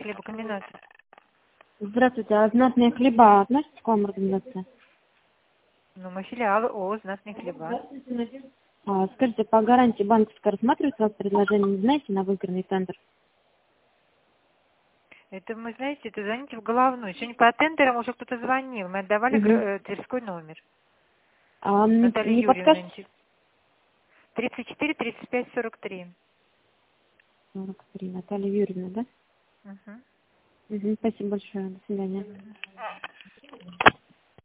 хлебокомбинат. Здравствуйте, а знатные хлеба относятся к вам организация? Ну, мы филиал ООО «Знатные хлеба». Скажите, по гарантии банковской рассматривается у вас предложение, не знаете, на выигранный тендер? Это мы, знаете, это звоните в головную. Сегодня по тендерам уже кто-то звонил. Мы отдавали Тверской номер. Наталья Не Юрьевна. подскажете? 34 35 43. 43, Наталья Юрьевна, да? Угу. Спасибо большое, до свидания.